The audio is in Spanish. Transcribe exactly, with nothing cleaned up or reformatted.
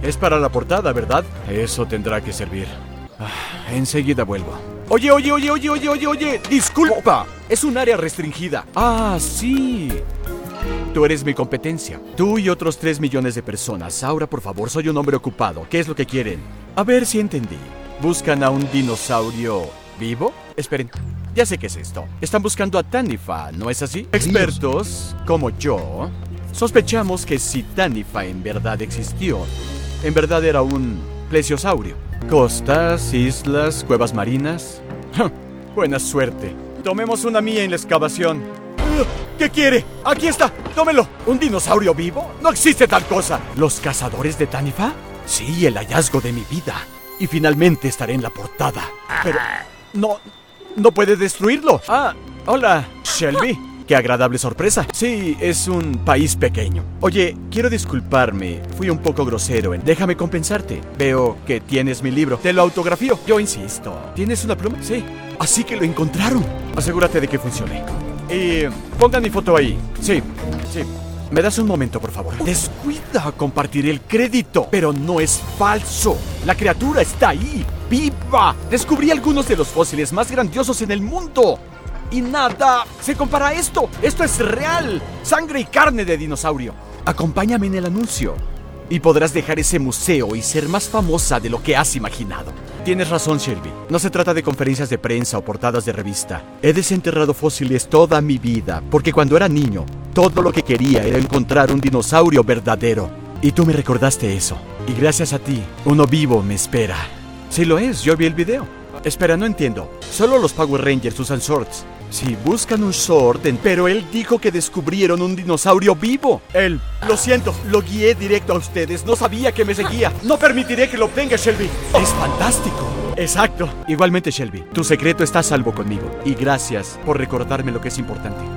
Es para la portada, ¿verdad? Eso tendrá que servir. Ah, enseguida vuelvo. Oye, oye, oye, oye, oye, oye, oye. Disculpa. Es un área restringida. Ah, sí. Tú eres mi competencia. Tú y otros tres millones de personas. Ahora, por favor, soy un hombre ocupado. ¿Qué es lo que quieren? A ver si entendí. ¿Buscan a un dinosaurio vivo? Esperen. Ya sé qué es esto. Están buscando a Tanifa, ¿no es así? Expertos, como yo, sospechamos que si Tanifa en verdad existió, en verdad era un plesiosaurio. Costas, islas, cuevas marinas. Buena suerte. Tomemos una mía en la excavación. ¿Qué quiere? Aquí está, tómelo. ¿Un dinosaurio vivo? No existe tal cosa. ¿Los cazadores de Tanifa? Sí, el hallazgo de mi vida. Y finalmente estaré en la portada. Pero no, no puede destruirlo. Ah, hola, Shelby. Qué agradable sorpresa. Sí, es un país pequeño. Oye, quiero disculparme. Fui un poco grosero. Déjame compensarte. Veo que tienes mi libro. Te lo autografío. Yo insisto. ¿Tienes una pluma? Sí. Así que lo encontraron. Asegúrate de que funcione. Y pongan mi foto ahí. Sí, sí. ¿Me das un momento, por favor? Descuida, compartiré el crédito. Pero no es falso. La criatura está ahí, viva. Descubrí algunos de los fósiles más grandiosos en el mundo. Y nada se compara a esto. Esto es real. Sangre y carne de dinosaurio. Acompáñame en el anuncio y podrás dejar ese museo y ser más famosa de lo que has imaginado. Tienes razón, Shelby. No se trata de conferencias de prensa o portadas de revista. He desenterrado fósiles toda mi vida, porque cuando era niño, todo lo que quería era encontrar un dinosaurio verdadero. Y tú me recordaste eso. Y gracias a ti, uno vivo me espera. Sí lo es, yo vi el video. Espera, no entiendo. Solo los Power Rangers usan swords. Sí, buscan un sword, pero él dijo que descubrieron un dinosaurio vivo. Él, lo siento, lo guié directo a ustedes. No sabía que me seguía. No permitiré que lo obtenga, Shelby. Es fantástico. Exacto. Igualmente, Shelby, tu secreto está a salvo conmigo. Y gracias por recordarme lo que es importante.